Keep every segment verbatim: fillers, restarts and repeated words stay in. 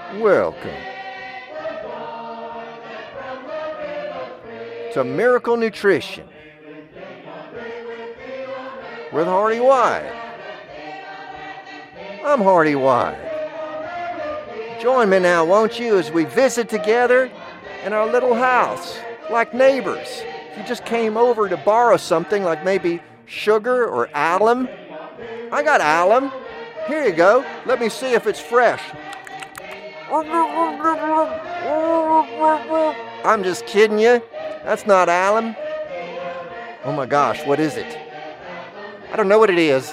Welcome to Miracle Nutrition with Hardy White. I'm Hardy White. Join me now, won't you, as we visit together in our little house, like neighbors. If you just came over to borrow something like maybe sugar or alum. I got alum. Here you go. Let me see if it's fresh. I'm just kidding you. That's not alum. Oh my gosh, what is it? I don't know what it is.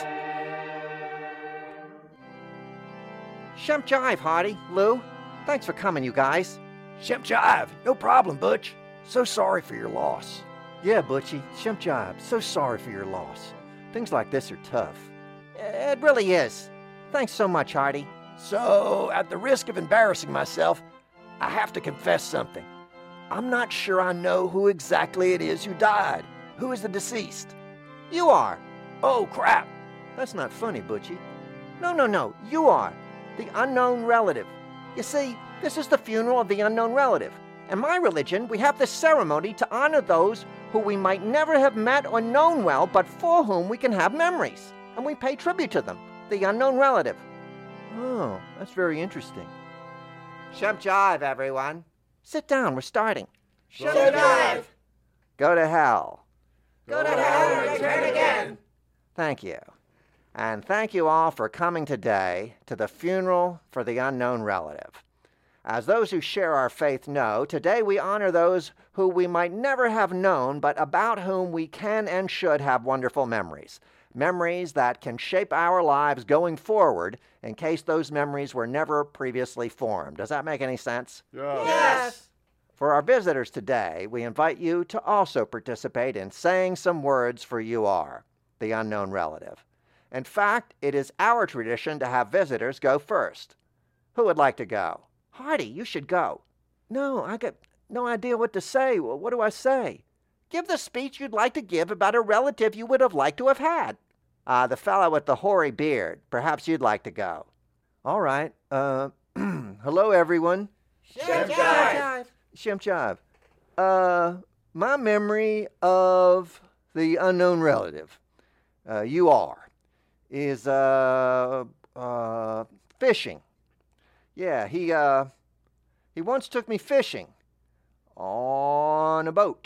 Shemp jive, Hardy, Lou. Thanks for coming, you guys. Shemp jive. No problem, Butch. So sorry for your loss. Yeah, Butchie. Shemp jive. So sorry for your loss. Things like this are tough. It really is. Thanks so much, Hardy. So, at the risk of embarrassing myself, I have to confess something. I'm not sure I know who exactly it is who died. Who is the deceased? You are. Oh, crap. That's not funny, Butchie. No, no, no. You are. The unknown relative. You see, this is the funeral of the unknown relative. In my religion, we have this ceremony to honor those who we might never have met or known well, but for whom we can have memories. And we pay tribute to them, the unknown relative. Oh, that's very interesting. Shemp jive, everyone. Sit down, we're starting. Shemp jive. Go to hell. Go to hell and return again. Thank you. And thank you all for coming today to the funeral for the unknown relative. As those who share our faith know, today we honor those who we might never have known, but about whom we can and should have wonderful memories. Memories that can shape our lives going forward in case those memories were never previously formed. Does that make any sense? Yes. Yes. For our visitors today, we invite you to also participate in saying some words for you are, the unknown relative. In fact, it is our tradition to have visitors go first. Who would like to go? Hardy, you should go. No, I got no idea what to say. Well, what do I say? Give the speech you'd like to give about a relative you would have liked to have had. Uh, the fellow with the hoary beard. Perhaps you'd like to go. All right. Uh, hello, everyone. Shemp jive. Shemp jive. Uh, my memory of the unknown relative, uh, you are, is uh, uh, fishing. Yeah, he uh, he once took me fishing on a boat.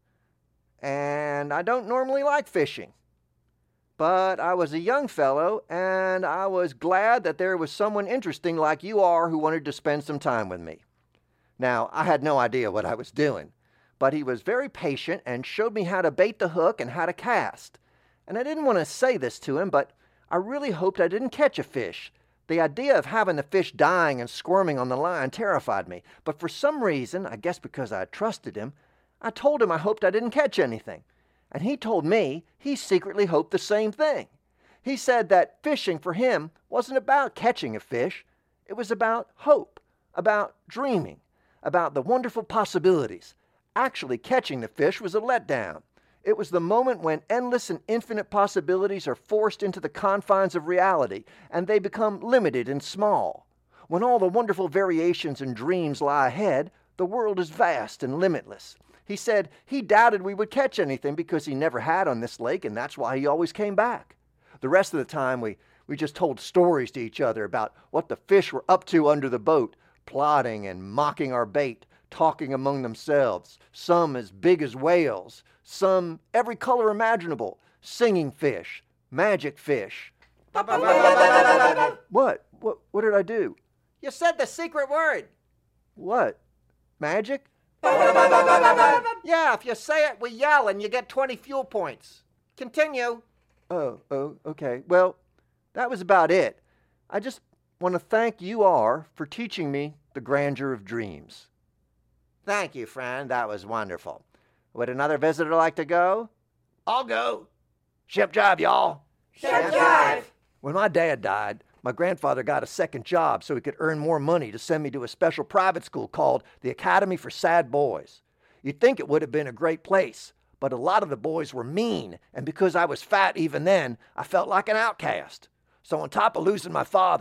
And I don't normally like fishing. But I was a young fellow, and I was glad that there was someone interesting like you are who wanted to spend some time with me. Now, I had no idea what I was doing, but he was very patient and showed me how to bait the hook and how to cast. And I didn't want to say this to him, but I really hoped I didn't catch a fish. The idea of having the fish dying and squirming on the line terrified me. But for some reason, I guess because I trusted him, I told him I hoped I didn't catch anything. And he told me he secretly hoped the same thing. He said that fishing for him wasn't about catching a fish. It was about hope, about dreaming, about the wonderful possibilities. Actually catching the fish was a letdown. It was the moment when endless and infinite possibilities are forced into the confines of reality, and they become limited and small. When all the wonderful variations and dreams lie ahead, the world is vast and limitless. He said he doubted we would catch anything because he never had on this lake, and that's why he always came back. The rest of the time, we, we just told stories to each other about what the fish were up to under the boat, plotting and mocking our bait, talking among themselves, some as big as whales, some every color imaginable, singing fish, magic fish. What? What? What did I do? You said the secret word. What? Magic? Yeah, if you say it, we yell and you get twenty fuel points. Continue. Oh, oh, okay. Well, that was about it. I just want to thank you all for teaching me the grandeur of dreams. Thank you, friend. That was wonderful. Would another visitor like to go? I'll go. Shemp jive, y'all. Shemp jive. When my dad died, my grandfather got a second job so he could earn more money to send me to a special private school called the Academy for Sad Boys. You'd think it would have been a great place, but a lot of the boys were mean, and because I was fat even then, I felt like an outcast. So on top of losing my father,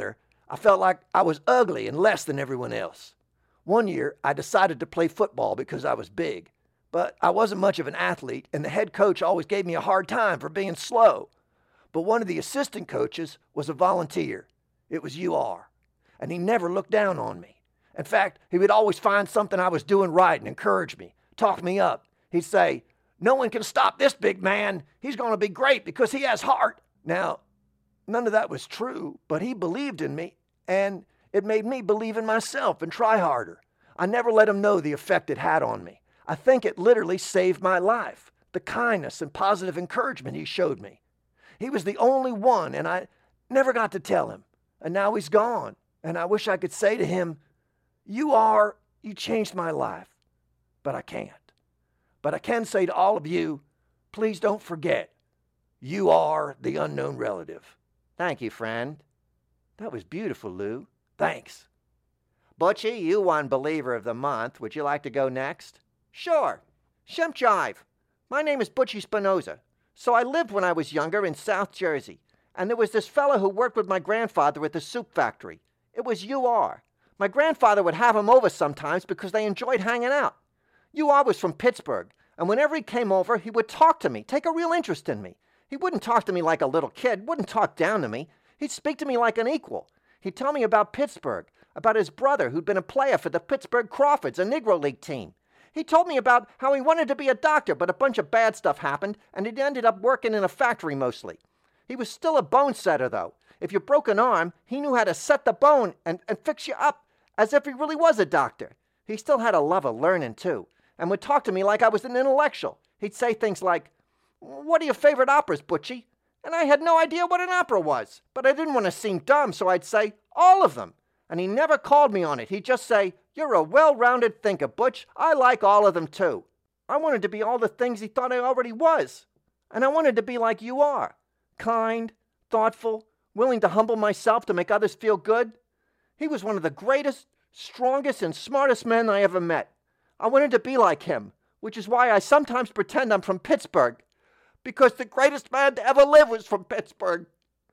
I felt like I was ugly and less than everyone else. One year, I decided to play football because I was big, but I wasn't much of an athlete, and the head coach always gave me a hard time for being slow. But one of the assistant coaches was a volunteer. It was U R, and he never looked down on me. In fact, he would always find something I was doing right and encourage me, talk me up. He'd say, "No one can stop this big man. He's going to be great because he has heart." Now, none of that was true, but he believed in me, and it made me believe in myself and try harder. I never let him know the effect it had on me. I think it literally saved my life, the kindness and positive encouragement he showed me. He was the only one, and I never got to tell him. And now he's gone, and I wish I could say to him, "You are, you changed my life." But I can't. But I can say to all of you, please don't forget, you are the unknown relative. Thank you, friend. That was beautiful, Lou. Thanks. Butchie, you won Believer of the Month. Would you like to go next? Sure. Shemp Jive. My name is Butchie Spinoza. So I lived when I was younger in South Jersey, and there was this fellow who worked with my grandfather at the soup factory. It was U R. My grandfather would have him over sometimes because they enjoyed hanging out. U R was from Pittsburgh, and whenever he came over, he would talk to me, take a real interest in me. He wouldn't talk to me like a little kid, wouldn't talk down to me. He'd speak to me like an equal. He'd tell me about Pittsburgh, about his brother who'd been a player for the Pittsburgh Crawfords, a Negro League team. He told me about how he wanted to be a doctor, but a bunch of bad stuff happened, and he ended up working in a factory mostly. He was still a bone setter, though. If you broke an arm, he knew how to set the bone and, and fix you up as if he really was a doctor. He still had a love of learning, too, and would talk to me like I was an intellectual. He'd say things like, "What are your favorite operas, Butchie?" And I had no idea what an opera was, but I didn't want to seem dumb, so I'd say, "All of them." And he never called me on it. He'd just say, "You're a well-rounded thinker, Butch. I like all of them, too." I wanted to be all the things he thought I already was. And I wanted to be like you are. Kind, thoughtful, willing to humble myself to make others feel good. He was one of the greatest, strongest, and smartest men I ever met. I wanted to be like him, which is why I sometimes pretend I'm from Pittsburgh. Because the greatest man to ever live was from Pittsburgh.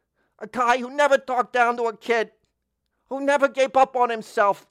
A guy who never talked down to a kid, who never gave up on himself.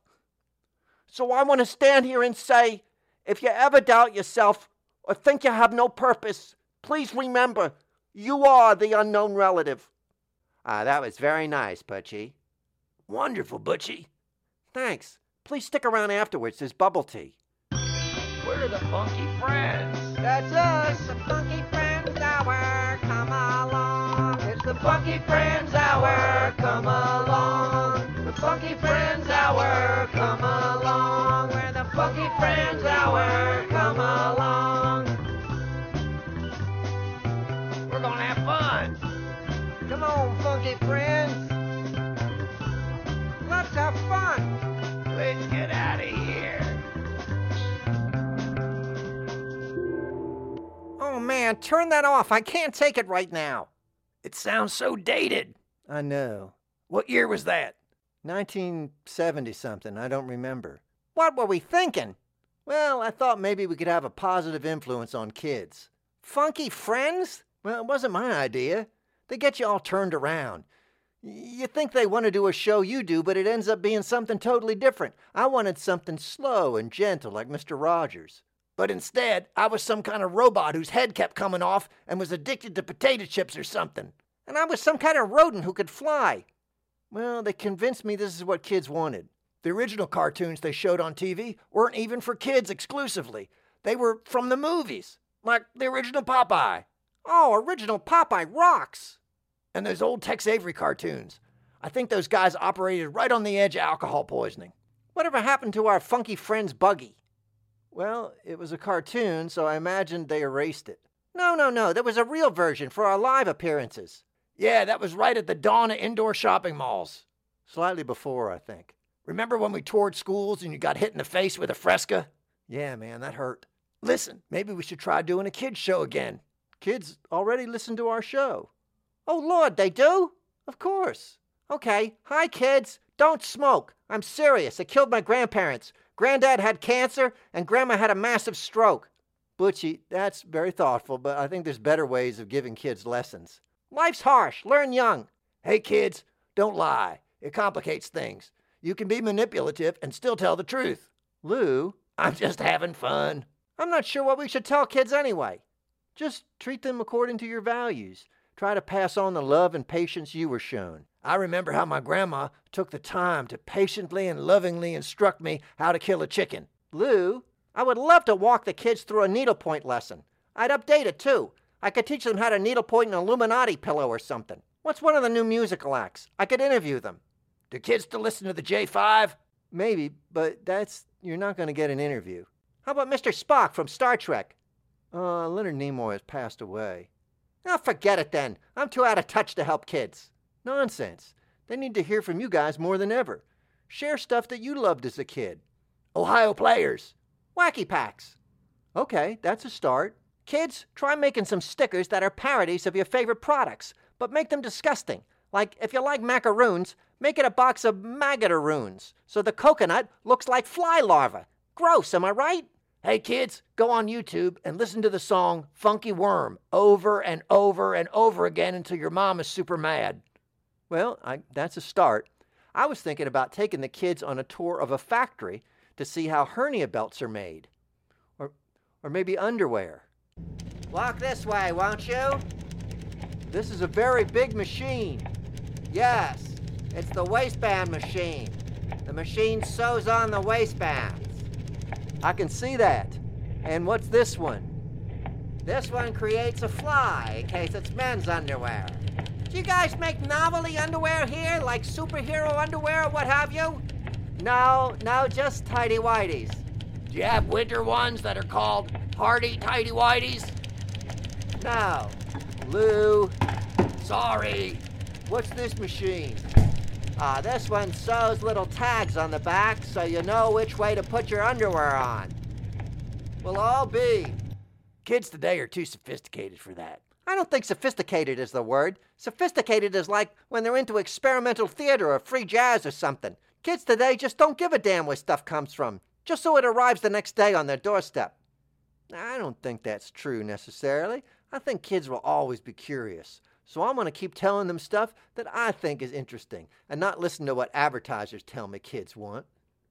So I want to stand here and say, if you ever doubt yourself or think you have no purpose, please remember, you are the unknown relative. Ah, that was very nice, Butchie. Wonderful, Butchie. Thanks. Please stick around afterwards. There's bubble tea. We're the Funky Friends. That's us, the Funky Friends Hour. Come along. It's the Funky Friends Hour. Come along. The Funky Friends Hour. Come along. We're the Funky Friends Hour. Come along. We're gonna have fun. Come on, Funky Friends. Let's have fun. Let's get out of here. Oh, man, turn that off. I can't take it right now. It sounds so dated. I know. What year was that? nineteen seventy something. I don't remember. What were we thinking? Well, I thought maybe we could have a positive influence on kids. Funky Friends? Well, it wasn't my idea. They get you all turned around. You think they want to do a show you do, but it ends up being something totally different. I wanted something slow and gentle like Mister Rogers. But instead, I was some kind of robot whose head kept coming off and was addicted to potato chips or something. And I was some kind of rodent who could fly. Well, they convinced me this is what kids wanted. The original cartoons they showed on T V weren't even for kids exclusively. They were from the movies, like the original Popeye. Oh, original Popeye rocks. And those old Tex Avery cartoons. I think those guys operated right on the edge of alcohol poisoning. Whatever happened to our Funky Friends buggy? Well, it was a cartoon, so I imagined they erased it. No, no, no. There was a real version for our live appearances. Yeah, that was right at the dawn of indoor shopping malls. Slightly before, I think. Remember when we toured schools and you got hit in the face with a Fresca? Yeah, man, that hurt. Listen, maybe we should try doing a kids show again. Kids already listen to our show. Oh, Lord, they do? Of course. Okay. Hi, kids. Don't smoke. I'm serious. It killed my grandparents. Granddad had cancer, and Grandma had a massive stroke. Butchie, that's very thoughtful, but I think there's better ways of giving kids lessons. Life's harsh. Learn young. Hey, kids, don't lie. It complicates things. You can be manipulative and still tell the truth. Lou, I'm just having fun. I'm not sure what we should tell kids anyway. Just treat them according to your values. Try to pass on the love and patience you were shown. I remember how my grandma took the time to patiently and lovingly instruct me how to kill a chicken. Lou, I would love to walk the kids through a needlepoint lesson. I'd update it too. I could teach them how to needlepoint an Illuminati pillow or something. What's one of the new musical acts? I could interview them. Do kids still listen to the J five? Maybe, but that's, you're not going to get an interview. How about Mister Spock from Star Trek? Uh, Leonard Nimoy has passed away. Oh, forget it then. I'm too out of touch to help kids. Nonsense. They need to hear from you guys more than ever. Share stuff that you loved as a kid. Ohio Players. Wacky Packs. Okay, that's a start. Kids, try making some stickers that are parodies of your favorite products, but make them disgusting. Like, if you like macaroons, make it a box of maggotaroons, so the coconut looks like fly larvae. Gross, am I right? Hey kids, go on YouTube and listen to the song Funky Worm over and over and over again until your mom is super mad. Well, I, that's a start. I was thinking about taking the kids on a tour of a factory to see how hernia belts are made. Or, or maybe underwear. Walk this way, won't you? This is a very big machine. Yes, it's the waistband machine. The machine sews on the waistbands. I can see that. And what's this one? This one creates a fly in case it's men's underwear. Do you guys make novelty underwear here, like superhero underwear or what have you? No, no, just tighty-whities. Do you have winter ones that are called Hardy Tighty-Whities? No. Lou. Sorry. What's this machine? Ah, this one sews little tags on the back so you know which way to put your underwear on. We'll all be. Kids today are too sophisticated for that. I don't think sophisticated is the word. Sophisticated is like when they're into experimental theater or free jazz or something. Kids today just don't give a damn where stuff comes from, just so it arrives the next day on their doorstep. I don't think that's true necessarily. I think kids will always be curious. So I'm going to keep telling them stuff that I think is interesting and not listen to what advertisers tell me kids want.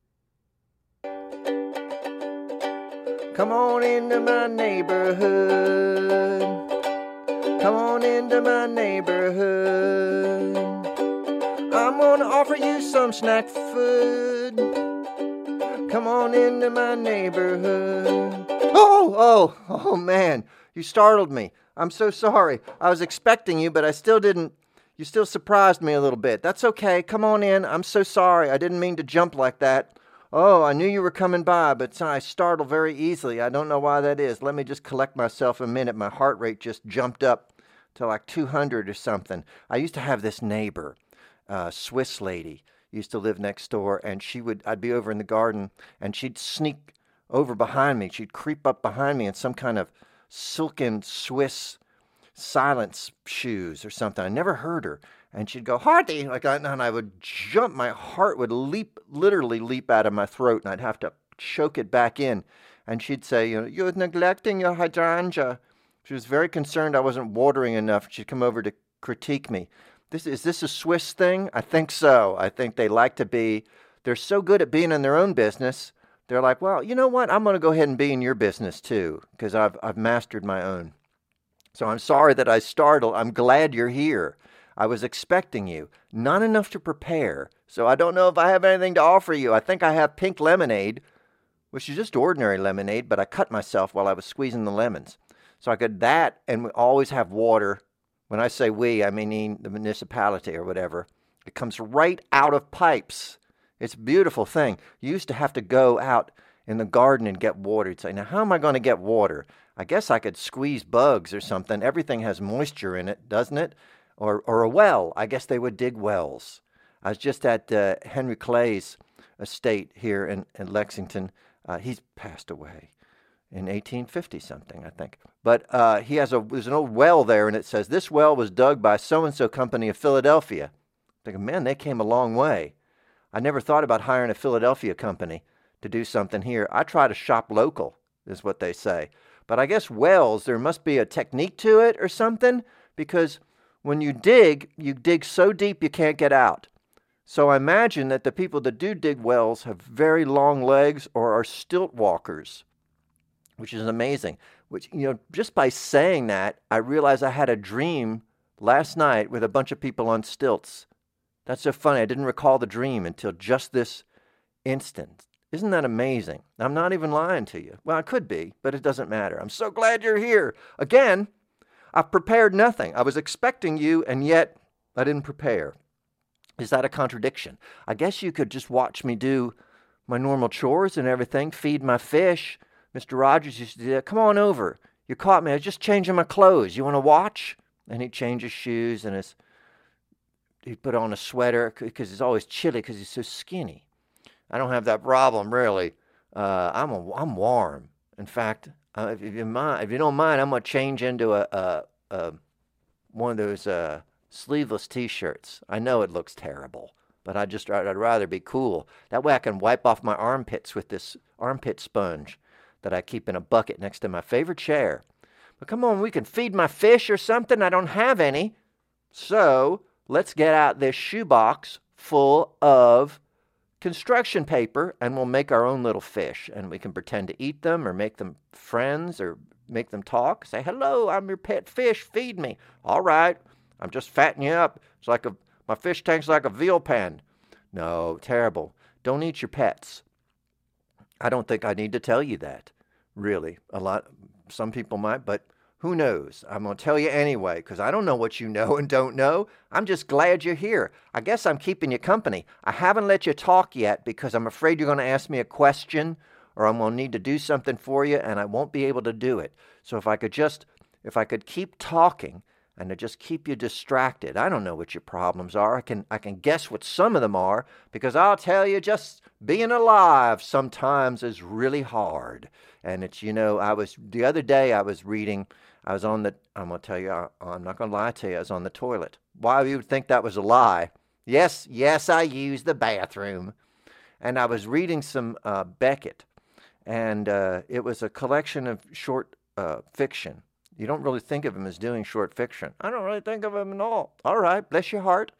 Come on into my neighborhood. Come on into my neighborhood. I'm going to offer you some snack food. Come on into my neighborhood. Oh, oh, oh man, you startled me. I'm so sorry. I was expecting you, but I still didn't. You still surprised me a little bit. That's okay. Come on in. I'm so sorry. I didn't mean to jump like that. Oh, I knew you were coming by, but I startle very easily. I don't know why that is. Let me just collect myself a minute. My heart rate just jumped up to like two hundred or something. I used to have this neighbor, uh, Swiss lady, used to live next door, and she would, I'd be over in the garden, and she'd sneak over behind me. She'd creep up behind me in some kind of silken Swiss silence shoes or something. I never heard her. And she'd go, Hardy, like I, and I would jump. My heart would leap, literally leap out of my throat, and I'd have to choke it back in. And she'd say, you know, you're neglecting your hydrangea. She was very concerned I wasn't watering enough. She'd come over to critique me. This is this a Swiss thing? I think so. I think they like to be, they're so good at being in their own business. They're like, well, you know what? I'm going to go ahead and be in your business too, because I've I've mastered my own. So I'm sorry that I startled. I'm glad you're here. I was expecting you. Not enough to prepare, so I don't know if I have anything to offer you. I think I have pink lemonade, which is just ordinary lemonade, but I cut myself while I was squeezing the lemons. So I could that, and we always have water. When I say we, I mean the municipality or whatever. It comes right out of pipes. It's a beautiful thing. You used to have to go out in the garden and get water. You'd say, now how am I going to get water? I guess I could squeeze bugs or something. Everything has moisture in it, doesn't it? Or or a well. I guess they would dig wells. I was just at uh, Henry Clay's estate here in, in Lexington. Uh, he's passed away in eighteen fifty something, I think. But uh, he has a there's an old well there, and it says, this well was dug by so-and-so company of Philadelphia. I'm thinking, man, they came a long way. I never thought about hiring a Philadelphia company to do something here. I try to shop local, is what they say. But I guess wells, there must be a technique to it or something, because when you dig, you dig so deep you can't get out. So I imagine that the people that do dig wells have very long legs or are stilt walkers, which is amazing. Which, you know, just by saying that, I realized I had a dream last night with a bunch of people on stilts. That's so funny. I didn't recall the dream until just this instant. Isn't that amazing? I'm not even lying to you. Well, I could be, but it doesn't matter. I'm so glad you're here. Again, I've prepared nothing. I was expecting you, and yet I didn't prepare. Is that a contradiction? I guess you could just watch me do my normal chores and everything, feed my fish. Mister Rogers used to do that. Come on over. You caught me. I was just changing my clothes. You want to watch? And he'd change his shoes and his, he'd put on a sweater because it's always chilly because he's so skinny. I don't have that problem, really. Uh, I'm a, I'm warm. In fact, uh, if, you mind, if you don't mind, I'm going to change into a, a, a one of those uh, sleeveless T-shirts. I know it looks terrible, but I just I'd rather be cool. That way I can wipe off my armpits with this armpit sponge that I keep in a bucket next to my favorite chair. But come on, we can feed my fish or something. I don't have any. So let's get out this shoebox full of construction paper, and we'll make our own little fish. And we can pretend to eat them or make them friends or make them talk. Say, hello, I'm your pet fish. Feed me. All right. I'm just fattening you up. It's like a, my fish tank's like a veal pen. No, terrible. Don't eat your pets. I don't think I need to tell you that, really. A lot, some people might, but who knows? I'm going to tell you anyway, because I don't know what you know and don't know. I'm just glad you're here. I guess I'm keeping you company. I haven't let you talk yet because I'm afraid you're going to ask me a question or I'm going to need to do something for you and I won't be able to do it. So if I could just, if I could keep talking and to just keep you distracted. I don't know what your problems are. I can I can guess what some of them are, because I'll tell you, just being alive sometimes is really hard. And it's, you know, I was, the other day I was reading, I was on the, I'm going to tell you, I, I'm not going to lie to you, I was on the toilet. Why you would think that was a lie? Yes, yes, I used the bathroom. And I was reading some uh, Beckett, and uh, it was a collection of short uh, fiction. You don't really think of him as doing short fiction. I don't really think of him at all. All right, bless your heart.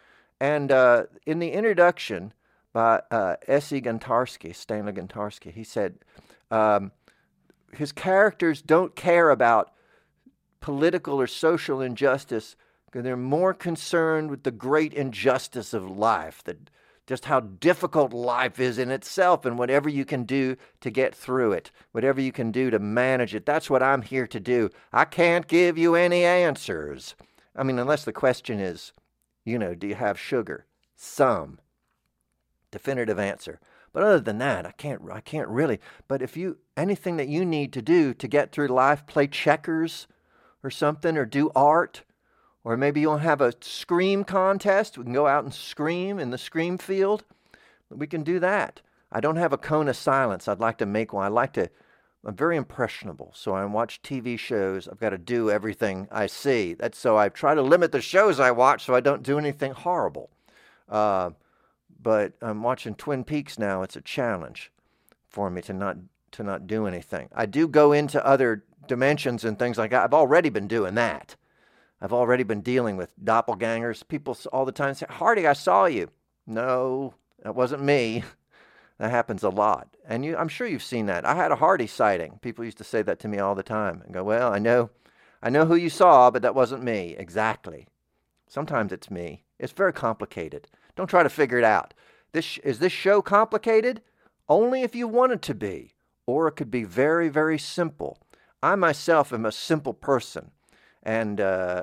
And uh, in the introduction by uh, S E Gontarski, Stanley Gontarski, he said um, his characters don't care about political or social injustice because they're more concerned with the great injustice of life, that just how difficult life is in itself, and whatever you can do to get through it, whatever you can do to manage it. That's what I'm here to do. I can't give you any answers. I mean, unless the question is, you know, do you have sugar? Some. Definitive answer. But other than that, I can't I can't really. But if you, anything that you need to do to get through life, play checkers or something, or do art, or maybe you'll have a scream contest. We can go out and scream in the scream field. We can do that. I don't have a cone of silence. I'd like to make one. I like to, I'm very impressionable. So I watch T V shows. I've got to do everything I see. That's so I try to limit the shows I watch so I don't do anything horrible. Uh, but I'm watching Twin Peaks now. It's a challenge for me to not to not do anything. I do go into other dimensions and things like that. I've already been doing that. I've already been dealing with doppelgangers. People all the time say, Hardy, I saw you. No, that wasn't me. That happens a lot. And you, I'm sure you've seen that. I had a Hardy sighting. People used to say that to me all the time and go, well, I know, I know who you saw, but that wasn't me. Exactly. Sometimes it's me. It's very complicated. Don't try to figure it out. This, is this show complicated? Only if you want it to be. Or it could be very, very simple. I myself am a simple person. And uh,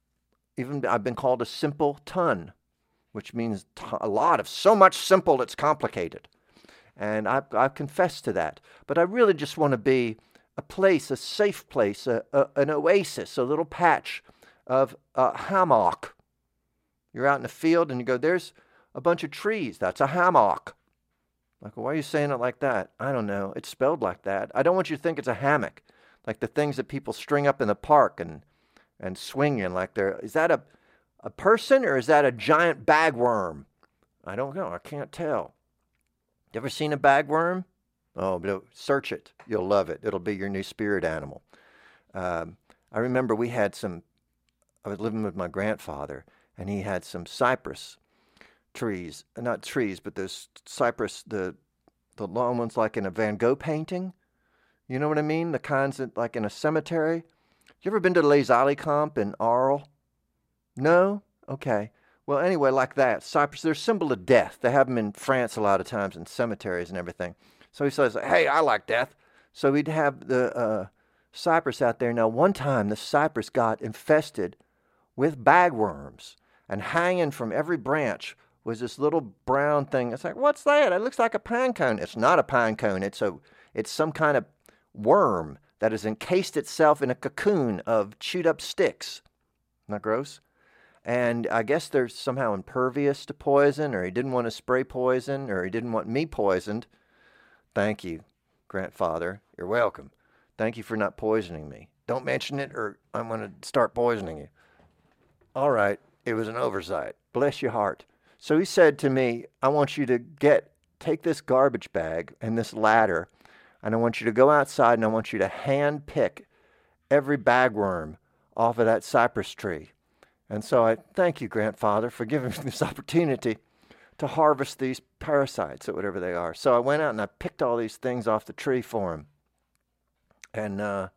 even I've been called a simple ton, which means t- a lot of so much simple it's complicated. And I've, I've confessed to that. But I really just want to be a place, a safe place, a, a, an oasis, a little patch of a hammock. You're out in the field and you go, there's a bunch of trees. That's a hammock. Like, why are you saying it like that? I don't know. It's spelled like that. I don't want you to think it's a hammock, like the things that people string up in the park and and swinging like they're, is that a, a person or is that a giant bagworm? I don't know. I can't tell. You ever seen a bagworm? Oh, but search it. You'll love it. It'll be your new spirit animal. Um, I remember we had some, I was living with my grandfather, and he had some cypress trees, not trees, but those cypress, the the long ones like in a Van Gogh painting. You know what I mean? The kinds that like in a cemetery. You ever been to Les Alicamps in Arles? No? Okay. Well, anyway, like that. Cypress, they're a symbol of death. They have them in France a lot of times in cemeteries and everything. So he says, hey, I like death. So he'd have the uh, cypress out there. Now, one time the cypress got infested with bagworms, and hanging from every branch was this little brown thing. It's like, what's that? It looks like a pine cone. It's not a pine cone. It's a, it's some kind of worm that has encased itself in a cocoon of chewed up sticks. Not gross? And I guess they're somehow impervious to poison, or he didn't want to spray poison, or he didn't want me poisoned. Thank you, grandfather. You're welcome. Thank you for not poisoning me. Don't mention it, or I'm going to start poisoning you. All right. It was an oversight. Bless your heart. So he said to me, I want you to get, take this garbage bag and this ladder, and I want you to go outside and I want you to hand pick every bagworm off of that cypress tree. And so I thank you, grandfather, for giving me this opportunity to harvest these parasites or whatever they are. So I went out and I picked all these things off the tree for him. And uh,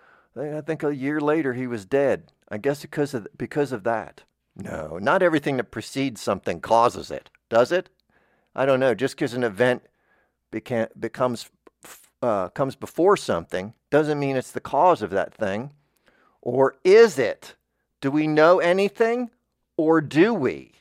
I think a year later he was dead. I guess because of because of that. No, not everything that precedes something causes it, does it? I don't know. Just because an event beca- becomes uh, comes before something doesn't mean it's the cause of that thing. Or is it? Do we know anything, or do we?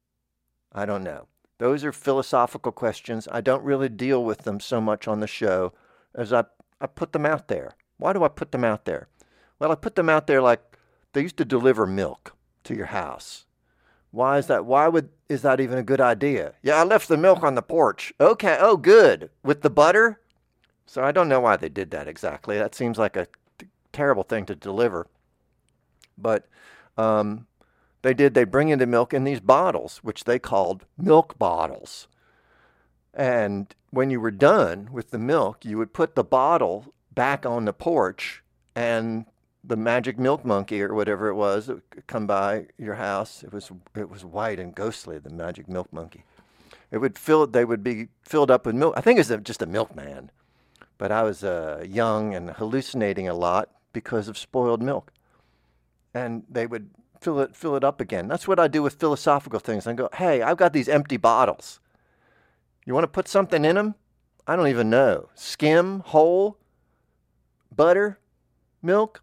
I don't know. Those are philosophical questions. I don't really deal with them so much on the show as I, I put them out there. Why do I put them out there? Well, I put them out there like they used to deliver milk to your house. Why is that? Why would is that even a good idea? Yeah, I left the milk on the porch. Okay, oh, good. With the butter? So I don't know why they did that exactly. That seems like a t- terrible thing to deliver. But um, they did. They bring in the milk in these bottles, which they called milk bottles. And when you were done with the milk, you would put the bottle back on the porch, and the magic milk monkey or whatever it was that would come by your house. It was it was white and ghostly, the magic milk monkey. It would fill. They would be filled up with milk. I think it was just a milkman, but I was uh, young and hallucinating a lot because of spoiled milk. And they would fill it fill it up again. That's what I do with philosophical things. I go, hey, I've got these empty bottles. You want to put something in them? I don't even know. Skim, whole, butter, milk.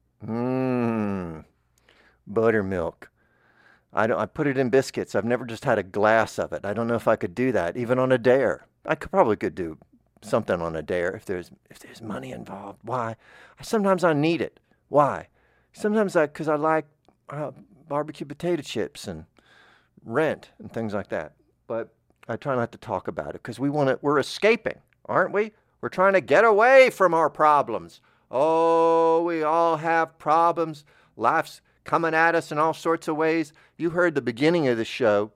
Mmm, buttermilk. I don't. I put it in biscuits. I've never just had a glass of it. I don't know if I could do that, even on a dare. I could probably could do something on a dare if there's if there's money involved. Why? Sometimes I need it. Why? Sometimes I because I like uh, barbecue potato chips and rent and things like that. But I try not to talk about it because we want to. We're escaping, aren't we? We're trying to get away from our problems. Oh, we all have problems. Life's coming at us in all sorts of ways. You heard the beginning of the show.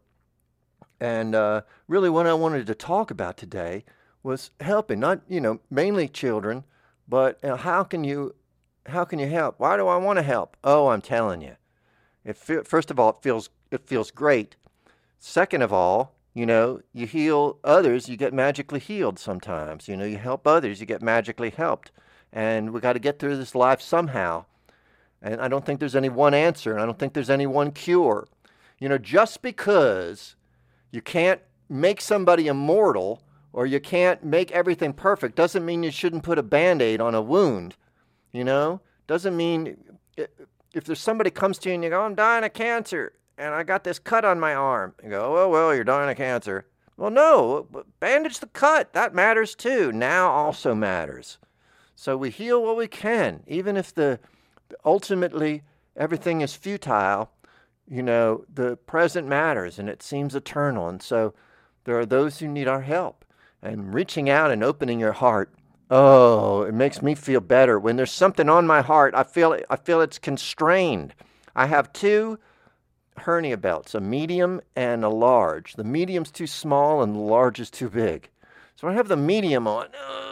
And uh, really what I wanted to talk about today was helping, not, you know, mainly children, but uh, how can you how can you help? Why do I want to help? Oh, I'm telling you. It fe- first of all, it feels it feels great. Second of all, you know, you heal others, you get magically healed sometimes. You know, you help others, you get magically helped. And we got to get through this life somehow. And I don't think there's any one answer. And I don't think there's any one cure. You know, just because you can't make somebody immortal or you can't make everything perfect doesn't mean you shouldn't put a Band-Aid on a wound. You know, doesn't mean if there's somebody comes to you and you go, I'm dying of cancer and I got this cut on my arm. You go, oh, well, you're dying of cancer. Well, no, bandage the cut. That matters too. Now also matters. So we heal what we can, even if the ultimately everything is futile. You know, the present matters and it seems eternal. And so there are those who need our help. And reaching out and opening your heart, oh, it makes me feel better. When there's something on my heart, I feel I feel it's constrained. I have two hernia belts, a medium and a large. The medium's too small and the large is too big. So I have the medium on. Uh,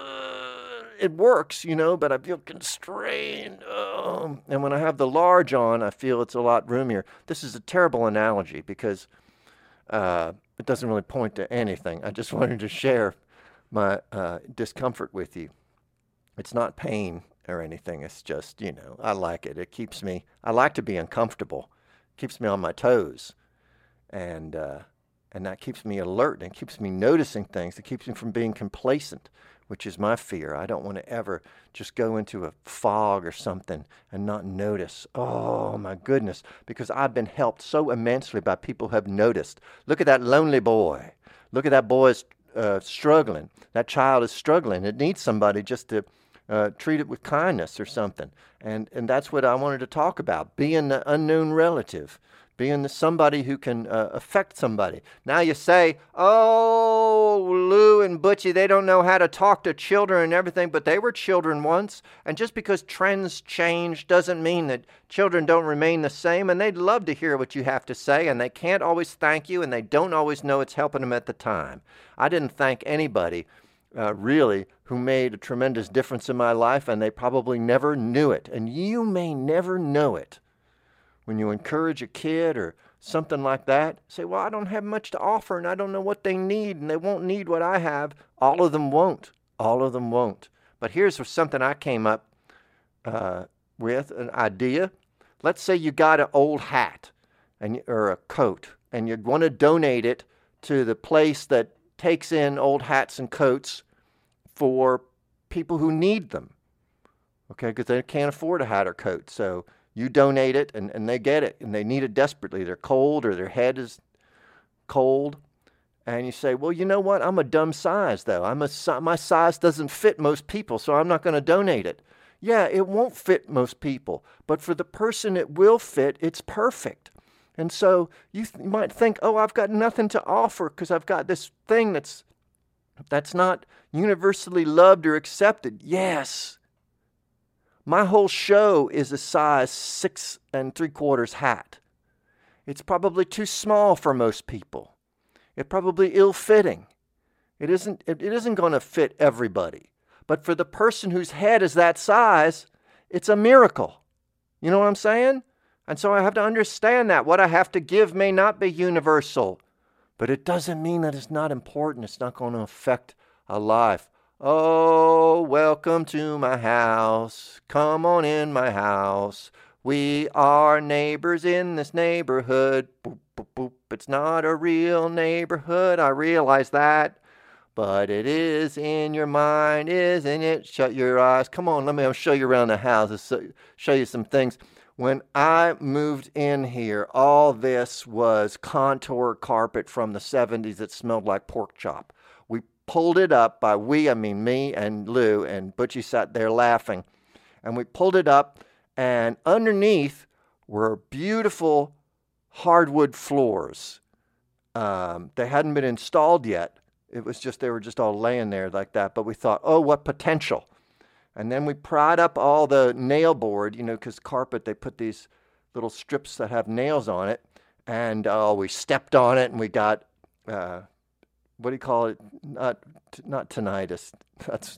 It works, you know, but I feel constrained. Oh. And when I have the large on, I feel it's a lot roomier. This is a terrible analogy because uh, it doesn't really point to anything. I just wanted to share my uh, discomfort with you. It's not pain or anything. It's just, you know, I like it. It keeps me, I like to be uncomfortable. It keeps me on my toes. And, uh, and that keeps me alert and keeps me noticing things. It keeps me from being complacent, which is my fear. I don't want to ever just go into a fog or something and not notice. Oh, my goodness, because I've been helped so immensely by people who have noticed. Look at that lonely boy. Look at that boy's uh, struggling. That child is struggling. It needs somebody just to uh, treat it with kindness or something. And, and that's what I wanted to talk about, being the unknown relative. Being the somebody who can uh, affect somebody. Now you say, oh, Lou and Butchie, they don't know how to talk to children and everything, but they were children once. And just because trends change doesn't mean that children don't remain the same. And they'd love to hear what you have to say, and they can't always thank you, and they don't always know it's helping them at the time. I didn't thank anybody, uh, really, who made a tremendous difference in my life, and they probably never knew it. And you may never know it. When you encourage a kid or something like that, say, well, I don't have much to offer and I don't know what they need and they won't need what I have. All of them won't. All of them won't. But here's something I came up uh, with, an idea. Let's say you got an old hat and or a coat and you want to donate it to the place that takes in old hats and coats for people who need them. Okay, because they can't afford a hat or coat. So you donate it, and, and they get it, and they need it desperately. They're cold, or their head is cold. And you say, well, you know what? I'm a dumb size, though. I'm a my size doesn't fit most people, so I'm not going to donate it. Yeah, it won't fit most people, but for the person it will fit, it's perfect. And so you, th- you might think, oh, I've got nothing to offer because I've got this thing that's that's not universally loved or accepted. Yes. My whole show is a size six and three quarters hat. It's probably too small for most people. It's probably ill-fitting. It isn't, it, it isn't going to fit everybody. But for the person whose head is that size, it's a miracle. You know what I'm saying? And so I have to understand that. What I have to give may not be universal. But it doesn't mean that it's not important. It's not going to affect a life. Oh, welcome to my house. Come on in my house. We are neighbors in this neighborhood. Boop, boop, boop. It's not a real neighborhood. I realize that. But it is in your mind, isn't it? Shut your eyes. Come on, let me show you around the house. Show you some things. When I moved in here, all this was contour carpet from the seventies that smelled like pork chop. We pulled it up. By we, I mean me and Lou, and Butchie sat there laughing. And we pulled it up, and underneath were beautiful hardwood floors. Um, they hadn't been installed yet. It was just, they were just all laying there like that. But we thought, oh, what potential. And then we pried up all the nail board, you know, because carpet, they put these little strips that have nails on it. And uh, we stepped on it, and we got... Uh, what do you call it? Not not tinnitus. That's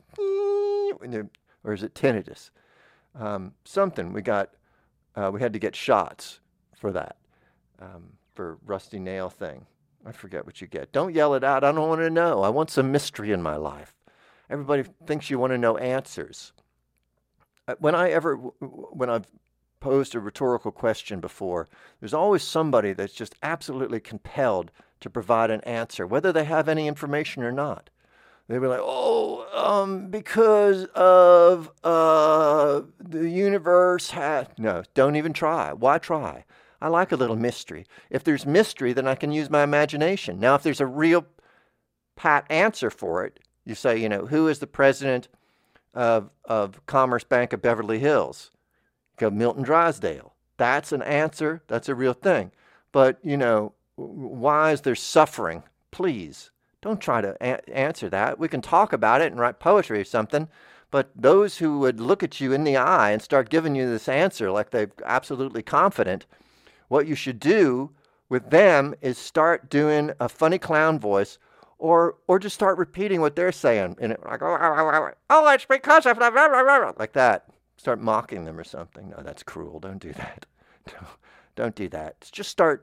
or is it tinnitus? Um, something. We got. Uh, we had to get shots for that. Um, for rusty nail thing. I forget what you get. Don't yell it out. I don't want to know. I want some mystery in my life. Everybody thinks you want to know answers. When I ever when I've posed a rhetorical question before, there's always somebody that's just absolutely compelled to provide an answer, whether they have any information or not. They were like, oh, um, because of uh, the universe has... No, don't even try. Why try? I like a little mystery. If there's mystery, then I can use my imagination. Now, if there's a real pat answer for it, you say, you know, who is the president of, of Commerce Bank of Beverly Hills? You go, Milton Drysdale. That's an answer. That's a real thing. But, you know, why is there suffering? Please, don't try to a- answer that. We can talk about it and write poetry or something, but those who would look at you in the eye and start giving you this answer like they're absolutely confident, what you should do with them is start doing a funny clown voice, or or just start repeating what they're saying. And it, like, oh, oh, oh, oh, it's because of... like that. Start mocking them or something. No, that's cruel. Don't do that. Don't, don't do that. Just start...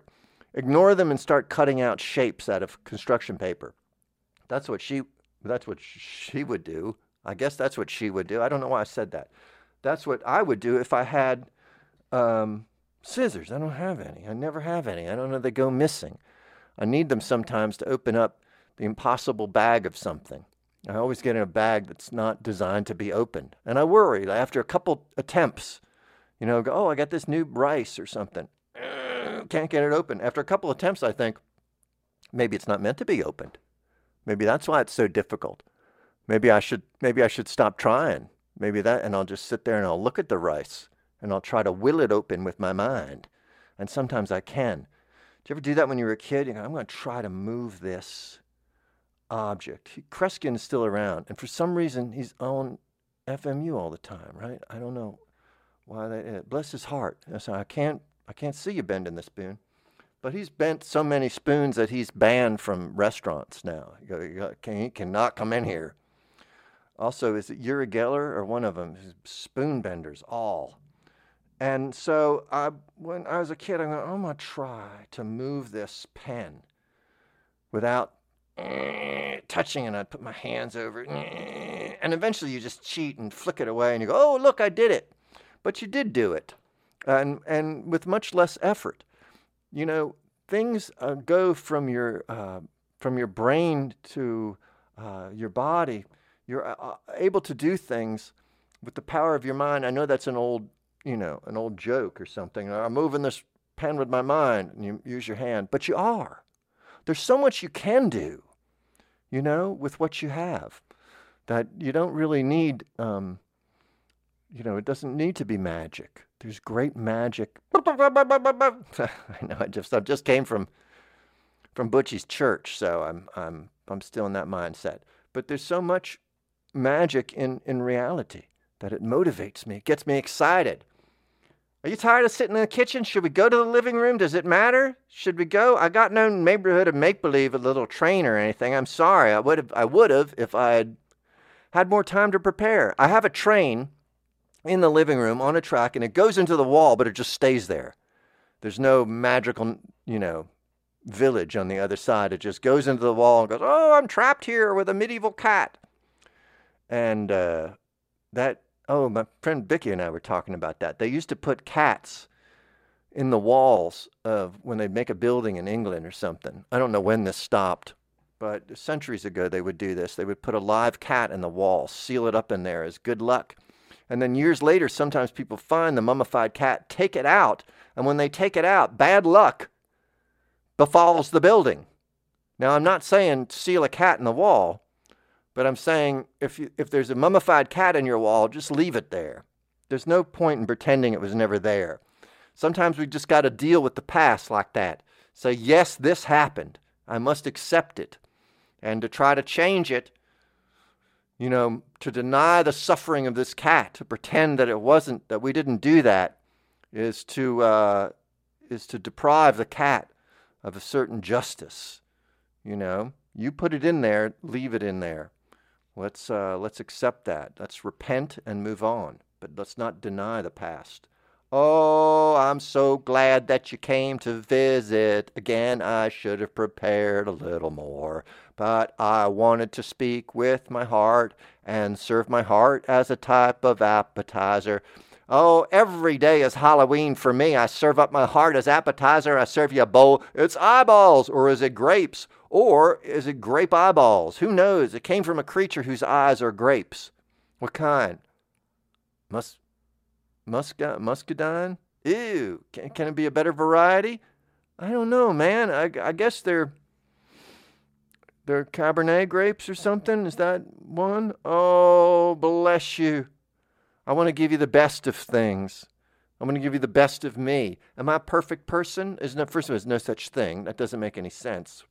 Ignore them and start cutting out shapes out of construction paper. That's what she that's what she would do. I guess that's what she would do. I don't know why I said that. That's what I would do if I had um, scissors. I don't have any. I never have any. I don't know. They go missing. I need them sometimes to open up the impossible bag of something. I always get in a bag that's not designed to be opened. And I worry after a couple attempts, you know, go, oh, I got this new rice or something. Can't get it open. After a couple attempts, I think, maybe it's not meant to be opened. Maybe that's why it's so difficult. Maybe I should maybe I should stop trying. Maybe that, and I'll just sit there and I'll look at the rice and I'll try to will it open with my mind. And sometimes I can. Did you ever do that when you were a kid? You go, I'm going to try to move this object. Kreskin's still around, and for some reason he's on F M U all the time, right? I don't know why that. Bless his heart. So I can't I can't see you bending the spoon. But he's bent so many spoons that he's banned from restaurants now. You go, you go, can, he cannot come in here. Also, is it Uri Geller or one of them? Spoon benders, all. And so I, when I was a kid, I go, I'm going to try to move this pen without uh, touching it. I'd put my hands over it. Uh, and eventually you just cheat and flick it away and you go, oh, look, I did it. But you did do it. And, and with much less effort. You know, things uh, go from your uh, from your brain to uh, your body. You're uh, able to do things with the power of your mind. I know that's an old, you know, an old joke or something. I'm moving this pen with my mind, and you use your hand. But you are. There's so much you can do, you know, with what you have, that you don't really need. Um, you know, it doesn't need to be magic. There's great magic. I know I just I just came from from Butchie's church, so I'm I'm I'm still in that mindset. But there's so much magic in, in reality that it motivates me. It gets me excited. Are you tired of sitting in the kitchen? Should we go to the living room? Does it matter? Should we go? I got no neighborhood of make-believe, a little train or anything. I'm sorry. I would have I would have if I had had more time to prepare. I have a train in the living room on a track, and it goes into the wall, but it just stays there. There's no magical, you know, village on the other side. It just goes into the wall and goes, oh, I'm trapped here with a medieval cat. And uh, that, oh, my friend Vicky and I were talking about that. They used to put cats in the walls of when they'd make a building in England or something. I don't know when this stopped, but centuries ago they would do this. They would put a live cat in the wall, seal it up in there as good luck. And then years later, sometimes people find the mummified cat, take it out, and when they take it out, bad luck befalls the building. Now, I'm not saying seal a cat in the wall, but I'm saying if you, if there's a mummified cat in your wall, just leave it there. There's no point in pretending it was never there. Sometimes we just got to deal with the past like that. Say, yes, this happened. I must accept it. And to try to change it, you know, to deny the suffering of this cat, to pretend that it wasn't, that we didn't do that, is to uh, is to deprive the cat of a certain justice. You know, you put it in there, leave it in there. Let's uh, let's accept that. Let's repent and move on, but let's not deny the past. Oh, I'm so glad that you came to visit. Again, I should have prepared a little more, but I wanted to speak with my heart and serve my heart as a type of appetizer. Oh, every day is Halloween for me. I serve up my heart as appetizer. I serve you a bowl. It's eyeballs, or is it grapes, or is it grape eyeballs? Who knows? It came from a creature whose eyes are grapes. What kind? Must... Musca- muscadine? Ew. Can, can it be a better variety? I don't know, man. I, I guess they're they're Cabernet grapes or something. Is that one? Oh, bless you. I want to give you the best of things. I'm going to give you the best of me. Am I a perfect person? Is no, first of all, there's no such thing. That doesn't make any sense.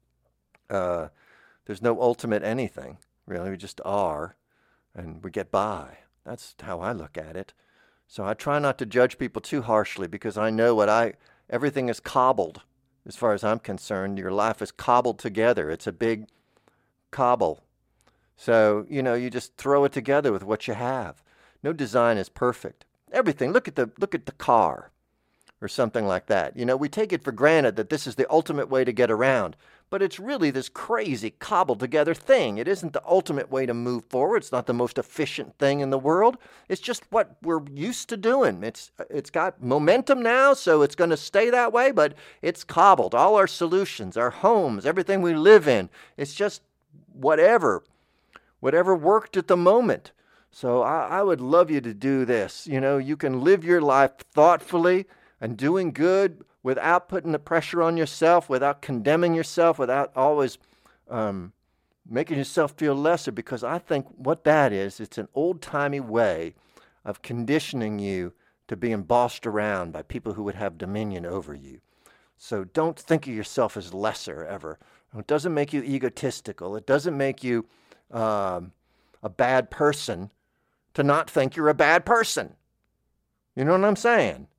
Uh, there's no ultimate anything, really. We just are, and we get by. That's how I look at it. So I try not to judge people too harshly because I know what I, everything is cobbled. As far as I'm concerned, your life is cobbled together. It's a big cobble. So, you know, you just throw it together with what you have. No design is perfect. Everything, look at the, look at the car. or something like that. You know, we take it for granted that this is the ultimate way to get around, but it's really this crazy cobbled together thing. It isn't the ultimate way to move forward. It's not the most efficient thing in the world. It's just what we're used to doing. It's it's got momentum now, so it's going to stay that way, but it's cobbled. All our solutions, our homes, everything we live in, it's just whatever, whatever worked at the moment. So I, I would love you to do this. You know, you can live your life thoughtfully and doing good without putting the pressure on yourself, without condemning yourself, without always um, making yourself feel lesser, because I think what that is, it's an old-timey way of conditioning you to being bossed around by people who would have dominion over you. So don't think of yourself as lesser ever. It doesn't make you egotistical. It doesn't make you um, a bad person to not think you're a bad person. You know what I'm saying?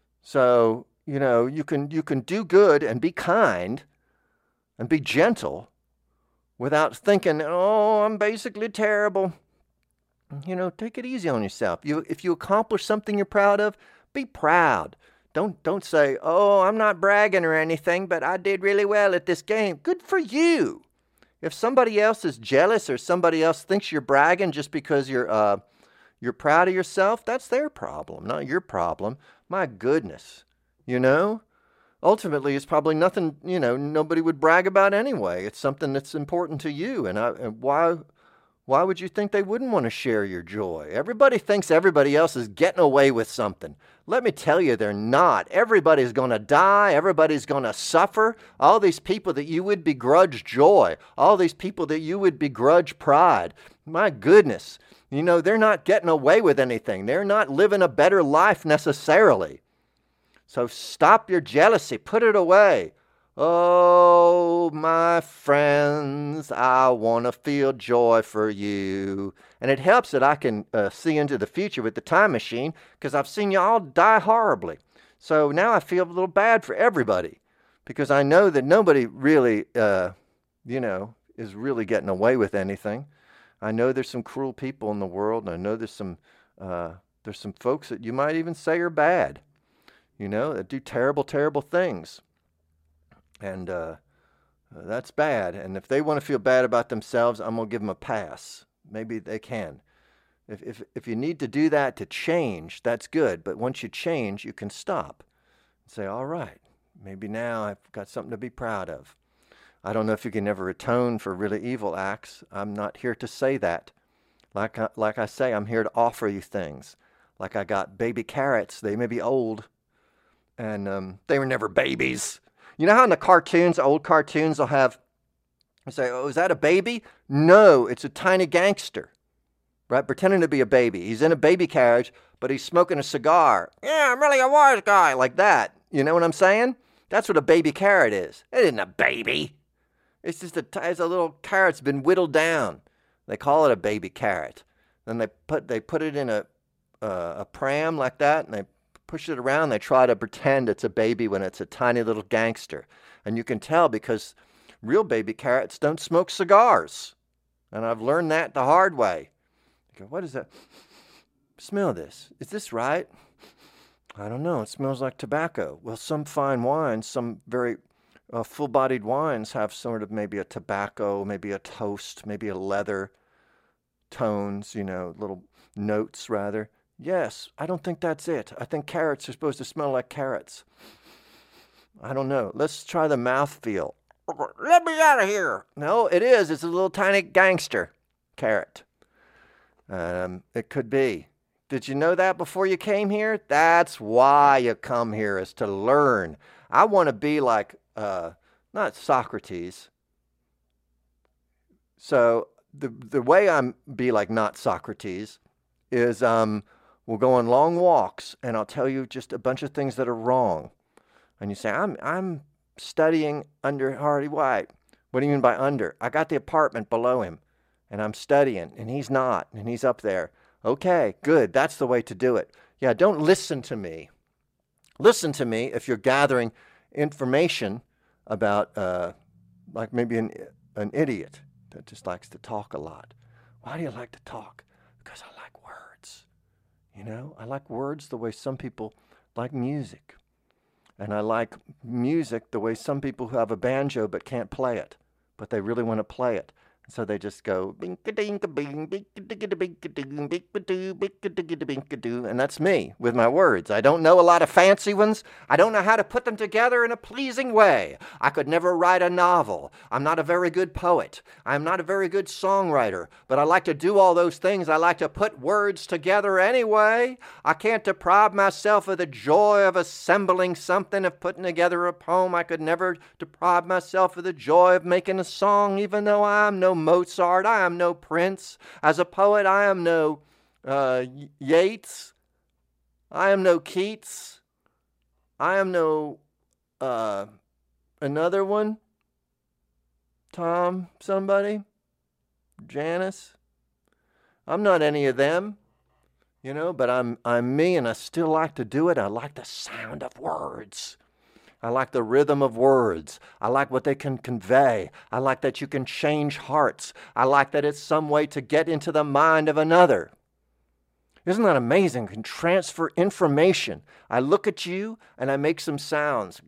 So, you know, you can you can do good and be kind and be gentle without thinking, oh, I'm basically terrible. You know, take it easy on yourself. You, if you accomplish something you're proud of, be proud. Don't don't say, oh, I'm not bragging or anything, but I did really well at this game. Good for you. If somebody else is jealous or somebody else thinks you're bragging just because you're uh, you're proud of yourself, that's their problem, not your problem. My goodness, you know? Ultimately, it's probably nothing, you know, nobody would brag about anyway. It's something that's important to you. And, I, and why why would you think they wouldn't want to share your joy? Everybody thinks everybody else is getting away with something. Let me tell you, they're not. Everybody's going to die. Everybody's going to suffer. All these people that you would begrudge joy, all these people that you would begrudge pride, my goodness. You know, they're not getting away with anything. They're not living a better life necessarily. So stop your jealousy. Put it away. Oh, my friends, I want to feel joy for you. And it helps that I can uh, see into the future with the time machine, because I've seen you all die horribly. So now I feel a little bad for everybody, because I know that nobody really, uh, you know, is really getting away with anything. I know there's some cruel people in the world, and I know there's some uh, there's some folks that you might even say are bad, you know, that do terrible, terrible things. And uh, that's bad. And if they want to feel bad about themselves, I'm going to give them a pass. Maybe they can. If, if, if you need to do that to change, that's good. But once you change, you can stop and say, all right, maybe now I've got something to be proud of. I don't know if you can ever atone for really evil acts. I'm not here to say that. Like I, like I say, I'm here to offer you things. Like I got baby carrots. They may be old, and um, they were never babies. You know how in the cartoons, old cartoons, they'll have, they say, oh, is that a baby? No, it's a tiny gangster, right? Pretending to be a baby. He's in a baby carriage, but he's smoking a cigar. Yeah, I'm really a wise guy. Like that. You know what I'm saying? That's what a baby carrot is. It isn't a baby. It's just a, it's a little carrot's been whittled down. They call it a baby carrot. Then they put they put it in a uh, a pram like that, and they push it around. They try to pretend it's a baby when it's a tiny little gangster. And you can tell because real baby carrots don't smoke cigars. And I've learned that the hard way. You go, what is that? Smell this. Is this right? I don't know. It smells like tobacco. Well, some fine wines, some very Uh, full-bodied wines have sort of maybe a tobacco, maybe a toast, maybe a leather tones, you know, little notes rather. Yes, I don't think that's it. I think carrots are supposed to smell like carrots. I don't know. Let's try the mouthfeel. Let me out of here. No, it is. It's a little tiny gangster carrot. Um, it could be. Did you know that before you came here? That's why you come here, is to learn. I want to be like Uh, not Socrates. So the the way I'm be like not Socrates is um, we'll go on long walks, and I'll tell you just a bunch of things that are wrong. And you say, I'm I'm studying under Hardy White. What do you mean by under? I got the apartment below him, and I'm studying, and he's not, and he's up there. Okay, good. That's the way to do it. Yeah, don't listen to me. Listen to me if you're gathering information about, uh, like maybe an an idiot that just likes to talk a lot. Why do you like to talk? Because I like words. You know, I like words the way some people like music. And I like music the way some people who have a banjo but can't play it, but they really want to play it. So they just go, and that's me with my words. I don't know a lot of fancy ones. I don't know how to put them together in a pleasing way. I could never write a novel. I'm not a very good poet. I'm not a very good songwriter, but I like to do all those things. I like to put words together anyway. I can't deprive myself of the joy of assembling something, of putting together a poem. I could never deprive myself of the joy of making a song, even though I'm no Mozart, I am no Prince. As a poet, I am no uh, Yeats. I am no Keats. I am no uh, another one. Tom, somebody. Janice. I'm not any of them, you know, but I'm I'm me, and I still like to do it. I like the sound of words. I like the rhythm of words. I like what they can convey. I like that you can change hearts. I like that it's some way to get into the mind of another. Isn't that amazing? You can transfer information. I look at you and I make some sounds.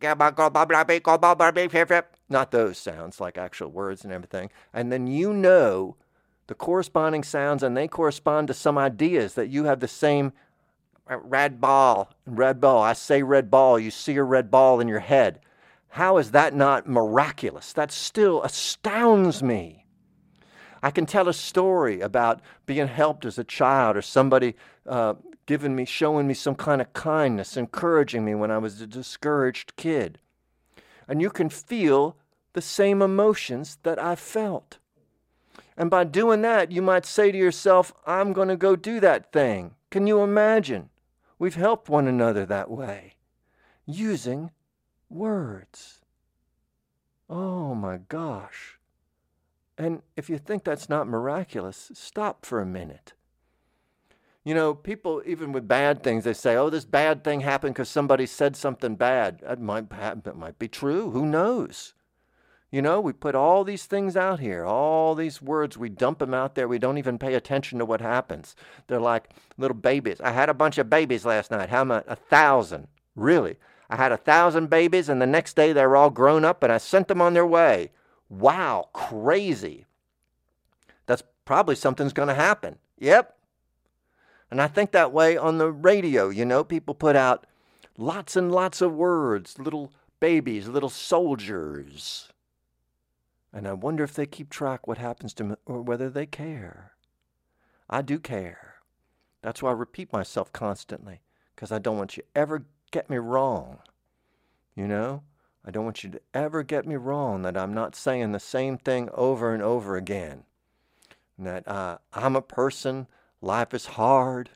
Not those sounds, like actual words and everything. And then you know the corresponding sounds, and they correspond to some ideas that you have the same red ball, red ball. I say red ball, you see a red ball in your head. How is that not miraculous? That still astounds me. I can tell a story about being helped as a child, or somebody uh, giving me, showing me some kind of kindness, encouraging me when I was a discouraged kid. And you can feel the same emotions that I felt. And by doing that, you might say to yourself, I'm going to go do that thing. Can you imagine? We've helped one another that way, using words. Oh my gosh. And if you think that's not miraculous, stop for a minute. You know, people, even with bad things, they say, oh, this bad thing happened because somebody said something bad. That might, that might be true. Who knows? You know, we put all these things out here, all these words, we dump them out there. We don't even pay attention to what happens. They're like little babies. I had a bunch of babies last night. How much? A thousand. Really? I had a thousand babies, and the next day they were all grown up, and I sent them on their way. Wow, crazy. That's probably something's going to happen. Yep. And I think that way on the radio. You know, people put out lots and lots of words, little babies, little soldiers. And I wonder if they keep track what happens to them, or whether they care. I do care. That's why I repeat myself constantly, because I don't want you to ever get me wrong. You know? I don't want you to ever get me wrong, that I'm not saying the same thing over and over again. And that uh, I'm a person, life is hard.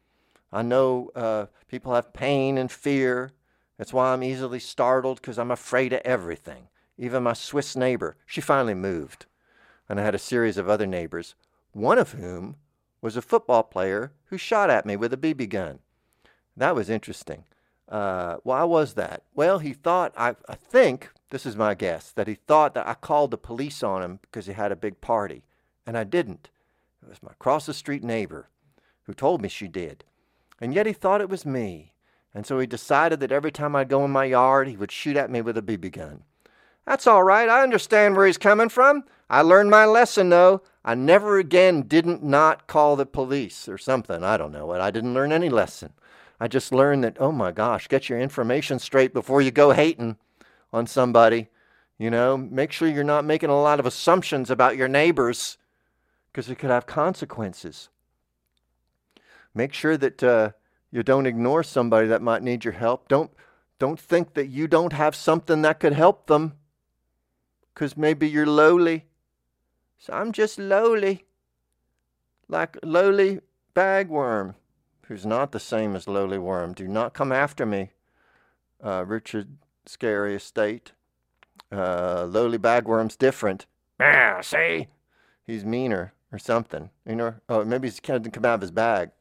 I know uh, people have pain and fear. That's why I'm easily startled, because I'm afraid of everything. Even my Swiss neighbor, she finally moved. And I had a series of other neighbors, one of whom was a football player who shot at me with a B B gun. That was interesting. Uh, why was that? Well, he thought, I, I think, this is my guess, that he thought that I called the police on him because he had a big party. And I didn't. It was my across-the-street neighbor who told me she did. And yet he thought it was me. And so he decided that every time I'd go in my yard, he would shoot at me with a B B gun. That's all right. I understand where he's coming from. I learned my lesson, though. I never again didn't not call the police or something. I don't know what. I didn't learn any lesson. I just learned that, oh my gosh, get your information straight before you go hating on somebody. You know, make sure you're not making a lot of assumptions about your neighbors, because it could have consequences. Make sure that uh, you don't ignore somebody that might need your help. Don't, don't think that you don't have something that could help them, because maybe you're lowly. So I'm just lowly, like lowly bagworm, who's not the same as lowly worm. Do not come after me, uh, Richard Scary Estate. Uh, lowly bagworm's different. Ah, see? He's meaner or something. You know? Oh, maybe he's kind of come out of his bag.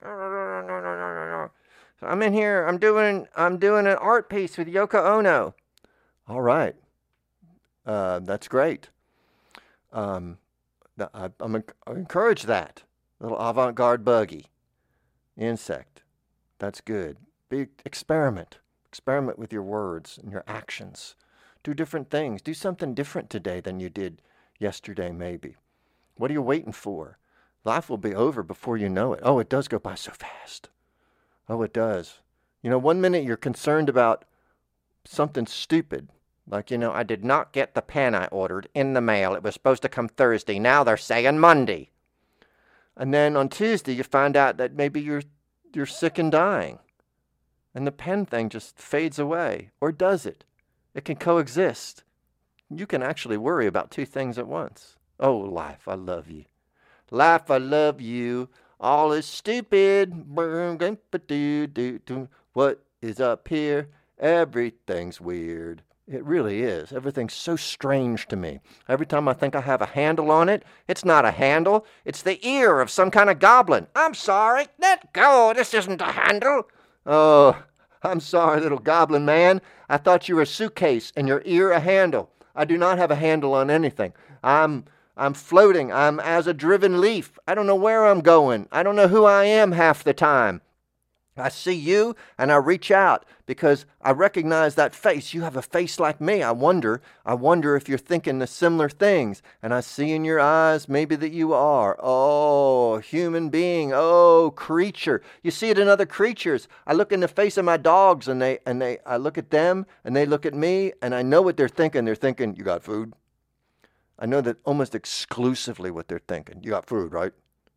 So I'm in here. I'm doing. I'm doing an art piece with Yoko Ono. All right. Uh, that's great. Um, I, I'm, I encourage that. Little avant-garde buggy. Insect. That's good. Big experiment. Experiment with your words and your actions. Do different things. Do something different today than you did yesterday, maybe. What are you waiting for? Life will be over before you know it. Oh, it does go by so fast. Oh, it does. You know, one minute you're concerned about something stupid. Like, you know, I did not get the pen I ordered in the mail. It was supposed to come Thursday. Now they're saying Monday. And then on Tuesday you find out that maybe you're you're sick and dying. And the pen thing just fades away. Or does it? It can coexist. You can actually worry about two things at once. Oh, life, I love you. Life, I love you. All is stupid. What is up here? Everything's weird. It really is. Everything's so strange to me. Every time I think I have a handle on it, it's not a handle. It's the ear of some kind of goblin. I'm sorry. Let go. This isn't a handle. Oh, I'm sorry, little goblin man. I thought you were a suitcase and your ear a handle. I do not have a handle on anything. I'm I'm floating. I'm as a driven leaf. I don't know where I'm going. I don't know who I am half the time. I see you and I reach out because I recognize that face. You have a face like me. I wonder, I wonder if you're thinking the similar things. And I see in your eyes maybe that you are. Oh, human being. Oh, creature. You see it in other creatures. I look in the face of my dogs and they and they I look at them and they look at me and I know what they're thinking. They're thinking, you got food? I know that almost exclusively what they're thinking. You got food, right?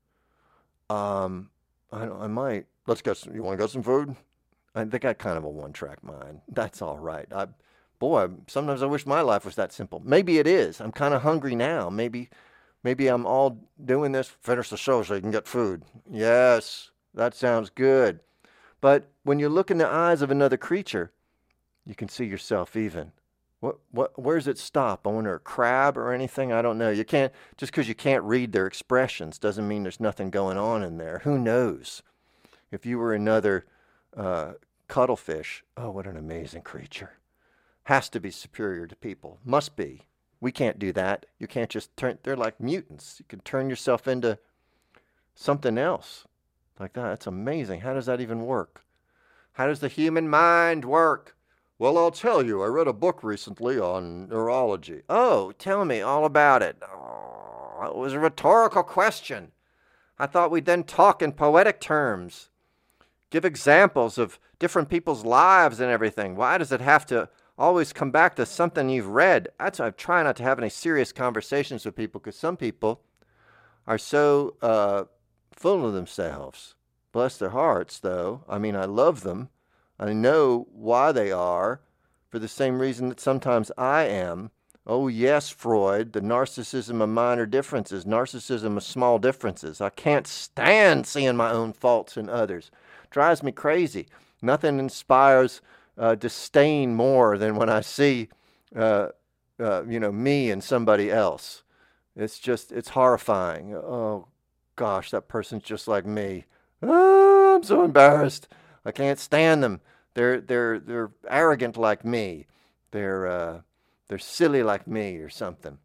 Um, I I might. Let's get some, you want to get some food? I, they got kind of a one-track mind. That's all right. I, boy, sometimes I wish my life was that simple. Maybe it is. I'm kind of hungry now. Maybe maybe I'm all doing this, finish the show so you can get food. Yes, that sounds good. But when you look in the eyes of another creature, you can see yourself even. What, what, where does it stop? I wonder, a crab or anything? I don't know. You can't, just because you can't read their expressions doesn't mean there's nothing going on in there. Who knows? If you were another uh, cuttlefish, oh, what an amazing creature. Has to be superior to people. Must be. We can't do that. You can't just turn, they're like mutants. You can turn yourself into something else like that. That's amazing. How does that even work? How does the human mind work? Well, I'll tell you. I read a book recently on neurology. Oh, tell me all about it. Oh, it was a rhetorical question. I thought we'd then talk in poetic terms. Give examples of different people's lives and everything. Why does it have to always come back to something you've read? That's why I try not to have any serious conversations with people, because some people are so uh, full of themselves. Bless their hearts, though. I mean, I love them. I know why they are, for the same reason that sometimes I am. Oh, yes, Freud, the narcissism of minor differences, narcissism of small differences. I can't stand seeing my own faults in others. Drives me crazy. Nothing inspires uh, disdain more than when I see, uh, uh, you know, me and somebody else. It's just, it's horrifying. Oh, gosh, that person's just like me. Oh, I'm so embarrassed. I can't stand them. They're they're they're arrogant like me. They're uh, they're silly like me or something.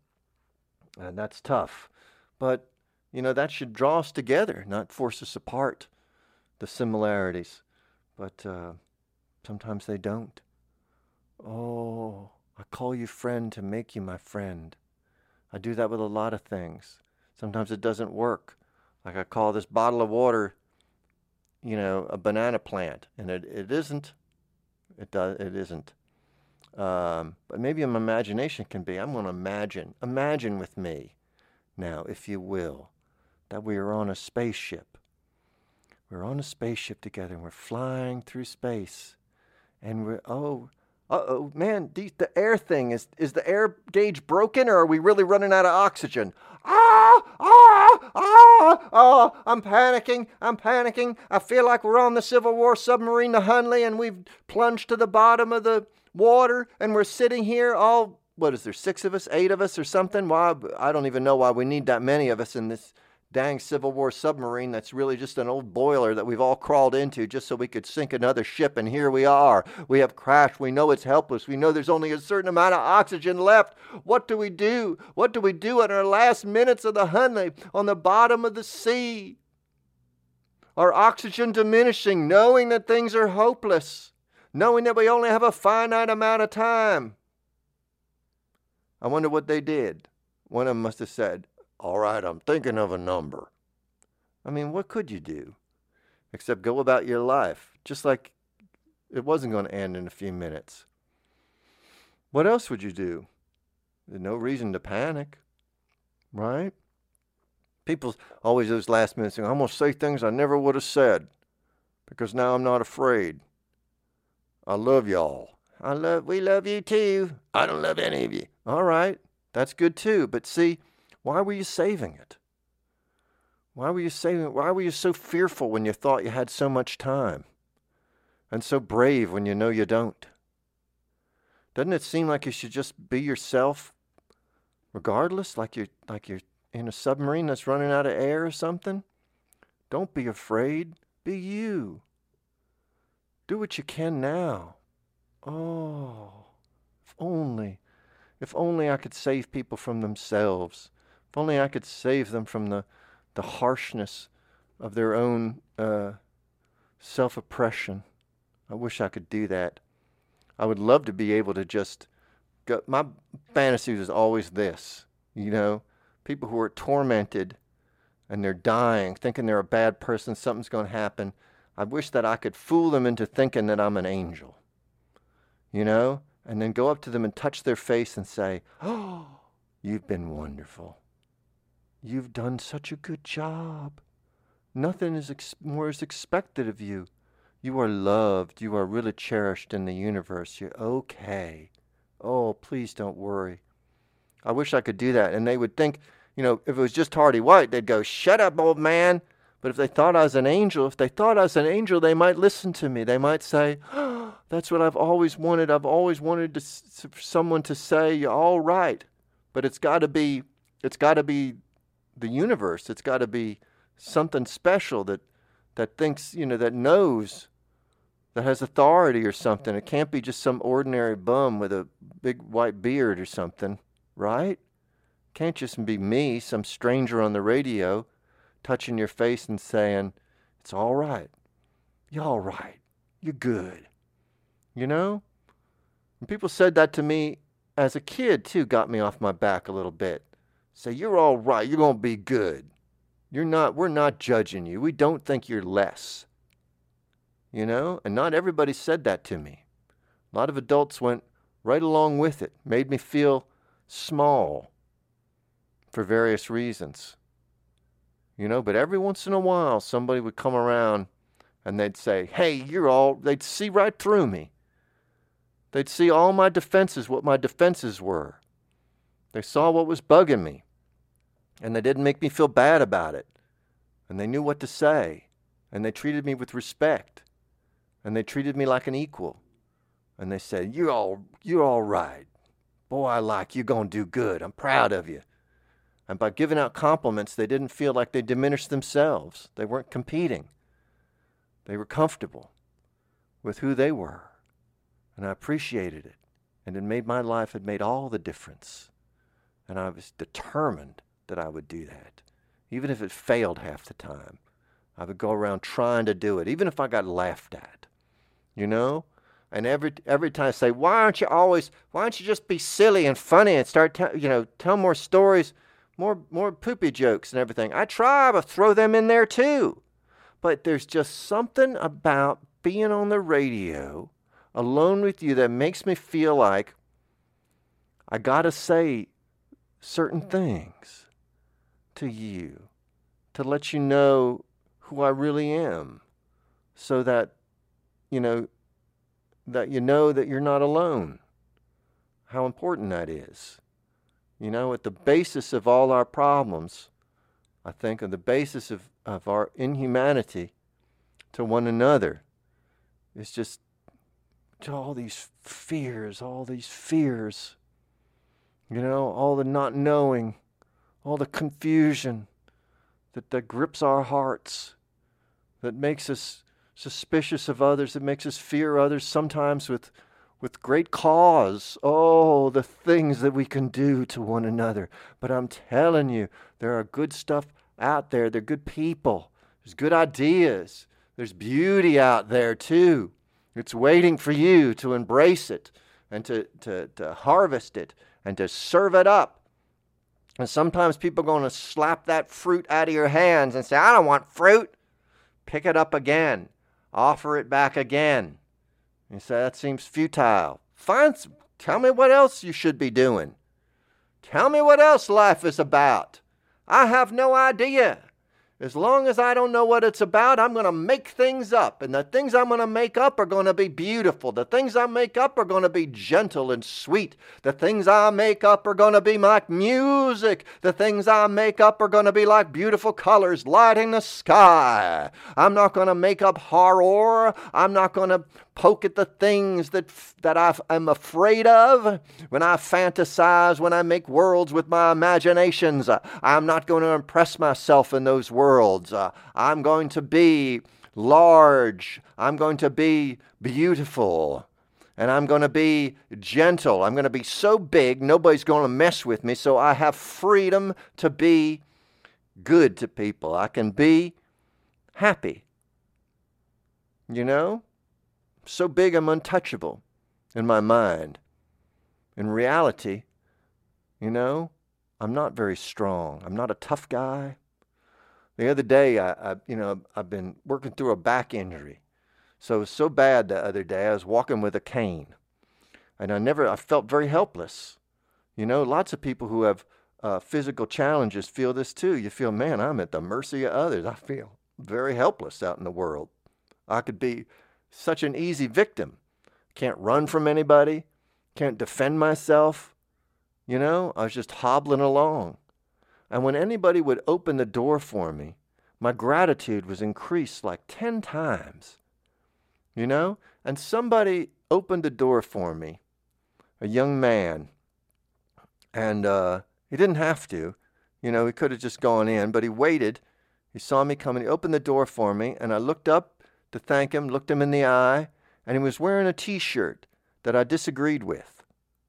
And that's tough. But you know, that should draw us together, not force us apart. The similarities, but uh, sometimes they don't. Oh, I call you friend to make you my friend. I do that with a lot of things. Sometimes it doesn't work. Like I call this bottle of water, you know, a banana plant, and it, it isn't. It does. It isn't. Um, but maybe my imagination can be. I'm going to imagine. Imagine with me now, if you will, that we are on a spaceship. We're on a spaceship together, and we're flying through space. And we're, oh, uh-oh, man, the, the air thing, is is the air gauge broken, or are we really running out of oxygen? Ah, ah, ah, ah, I'm panicking, I'm panicking. I feel like we're on the Civil War submarine, the Hunley, and we've plunged to the bottom of the water, and we're sitting here all, what is there, six of us, eight of us or something? Why? I don't even know why we need that many of us in this dang Civil War submarine that's really just an old boiler that we've all crawled into just so we could sink another ship, and here we are. We have crashed. We know it's helpless. We know there's only a certain amount of oxygen left. What do we do? What do we do in our last minutes of the Hunley on the bottom of the sea? Our oxygen diminishing, knowing that things are hopeless. knowing that we only have a finite amount of time. I wonder what they did. One of them must have said, all right, I'm thinking of a number. I mean, what could you do except go about your life just like it wasn't going to end in a few minutes? What else would you do? There's no reason to panic, right? People always those last minutes saying, I'm going to say things I never would have said because now I'm not afraid. I love y'all. I love, we love you too. I don't love any of you. All right, that's good too. But see, why were you saving it? Why were you saving it? Why were you so fearful when you thought you had so much time? And so brave when you know you don't? Doesn't it seem like you should just be yourself regardless, like you're, like you're in a submarine that's running out of air or something? Don't be afraid. Be you. Do what you can now. Oh, if only, if only I could save people from themselves. If only I could save them from the, the harshness of their own uh, self-oppression. I wish I could do that. I would love to be able to just go. My fantasy was always this, you know, people who are tormented and they're dying, thinking they're a bad person, something's going to happen. I wish that I could fool them into thinking that I'm an angel, you know, and then go up to them and touch their face and say, oh, you've been wonderful. You've done such a good job. Nothing is ex- more is expected of you. You are loved. You are really cherished in the universe. You're okay. Oh, please don't worry. I wish I could do that. And they would think, you know, if it was just Hardy White, they'd go, shut up, old man. But if they thought I was an angel, if they thought I was an angel, they might listen to me. They might say, oh, that's what I've always wanted. I've always wanted to, for someone to say, you're all right. But it's got to be, it's got to be the universe. It's got to be something special that that thinks, you know, that knows, that has authority or something. It can't be just some ordinary bum with a big white beard or something, right? Can't just be me, some stranger on the radio, touching your face and saying, it's all right. You're all right. You're good. You know? And people said that to me as a kid, too, got me off my back a little bit. Say, you're all right. You're going to be good. You're not, we're not judging you. We don't think you're less. You know? And not everybody said that to me. A lot of adults went right along with it, made me feel small for various reasons. You know, but every once in a while, somebody would come around and they'd say, hey, you're all, they'd see right through me. They'd see all my defenses, what my defenses were. They saw what was bugging me. And they didn't make me feel bad about it. And they knew what to say. And they treated me with respect. And they treated me like an equal. And they said, you're all, you're all right. Boy, I like you. You're going to do good. I'm proud of you. And by giving out compliments, they didn't feel like they diminished themselves. They weren't competing. They were comfortable with who they were. And I appreciated it. And it made my life, it made all the difference. And I was determined that I would do that. Even if it failed half the time, I would go around trying to do it, even if I got laughed at, you know? And every every time I say, why aren't you always, why don't you just be silly and funny and start, te- you know, tell more stories, more more poopy jokes and everything. I try to throw them in there too. But there's just something about being on the radio alone with you that makes me feel like I got to say certain things to you to let you know who I really am, so that, you know, that you know that you're not alone. How important that is. You know, at the basis of all our problems, I think, on the basis of, of our inhumanity to one another, is just all these fears, all these fears, you know, all the not knowing, all the confusion that, that grips our hearts, that makes us suspicious of others, that makes us fear others, sometimes with, with great cause. Oh, the things that we can do to one another. But I'm telling you, there are good stuff out there. There are good people. There's good ideas. There's beauty out there too. It's waiting for you to embrace it and to, to, to harvest it and to serve it up. And sometimes people are going to slap that fruit out of your hands and say, I don't want fruit. Pick it up again. Offer it back again. You say, that seems futile. Find some, tell me what else you should be doing. Tell me what else life is about. I have no idea. As long as I don't know what it's about, I'm going to make things up. And the things I'm going to make up are going to be beautiful. The things I make up are going to be gentle and sweet. The things I make up are going to be like music. The things I make up are going to be like beautiful colors lighting the sky. I'm not going to make up horror. I'm not going to poke at the things that that I am afraid of. When I fantasize, when I make worlds with my imaginations, uh, I'm not going to impress myself in those worlds. Uh, I'm going to be large. I'm going to be beautiful. And I'm going to be gentle. I'm going to be so big, nobody's going to mess with me. So I have freedom to be good to people. I can be happy. You know? So big I'm untouchable in my mind. In reality, you know, I'm not very strong. I'm not a tough guy. The other day, I, I you know, I've been working through a back injury. So it was so bad the other day, I was walking with a cane. And I never, I felt very helpless. You know, lots of people who have uh, physical challenges feel this too. You feel, man, I'm at the mercy of others. I feel very helpless out in the world. I could be such an easy victim. Can't run from anybody. Can't defend myself. You know, I was just hobbling along. And when anybody would open the door for me, my gratitude was increased like ten times. You know? And somebody opened the door for me, a young man. And uh, he didn't have to. You know, he could have just gone in, but he waited. He saw me coming. He opened the door for me, and I looked up to thank him, looked him in the eye, and he was wearing a T-shirt that I disagreed with.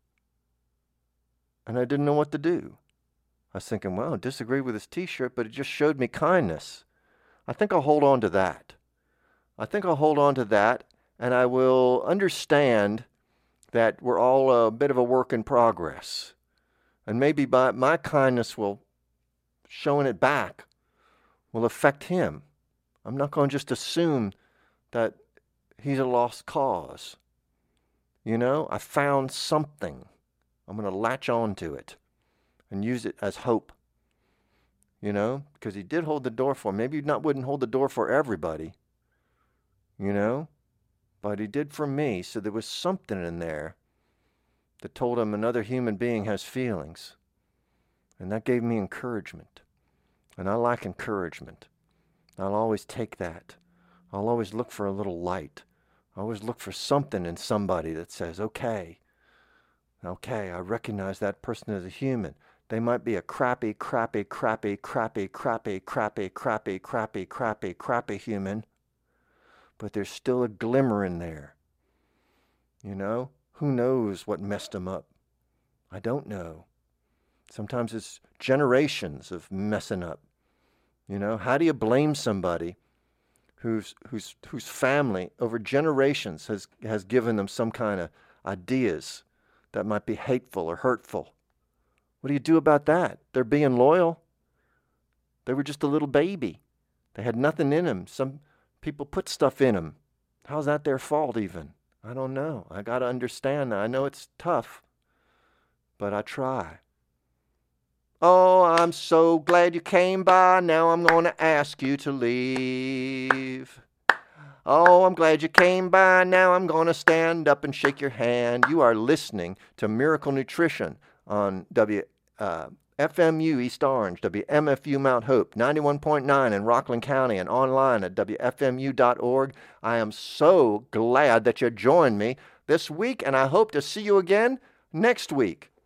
And I didn't know what to do. I was thinking, well, I disagree with his T-shirt, but it just showed me kindness. I think I'll hold on to that. I think I'll hold on to that, and I will understand that we're all a bit of a work in progress. And maybe by my kindness will, showing it back, will affect him. I'm not going to just assume that he's a lost cause. You know, I found something. I'm going to latch on to it and use it as hope. You know, because he did hold the door for me. Maybe he not wouldn't hold the door for everybody. You know, but he did for me. So there was something in there that told him another human being has feelings. And that gave me encouragement. And I like encouragement. I'll always take that. I'll always look for a little light. I always look for something in somebody that says, okay, okay, I recognize that person as a human. They might be a crappy, crappy, crappy, crappy, crappy, crappy, crappy, crappy, crappy, crappy human, but there's still a glimmer in there. You know, who knows what messed them up? I don't know. Sometimes it's generations of messing up. You know, how do you blame somebody whose whose whose family over generations has, has given them some kind of ideas that might be hateful or hurtful? What do you do about that? They're being loyal. They were just a little baby. They had nothing in them. Some people put stuff in them. How's that their fault even? I don't know. I got to understand that. I know it's tough, but I try. Oh, I'm so glad you came by. Now I'm going to ask you to leave. Oh, I'm glad you came by. Now I'm going to stand up and shake your hand. You are listening to Miracle Nutrition on W uh, F M U East Orange, W M F U Mount Hope, ninety-one point nine in Rockland County, and online at W F M U dot org. I am so glad that you joined me this week, and I hope to see you again next week.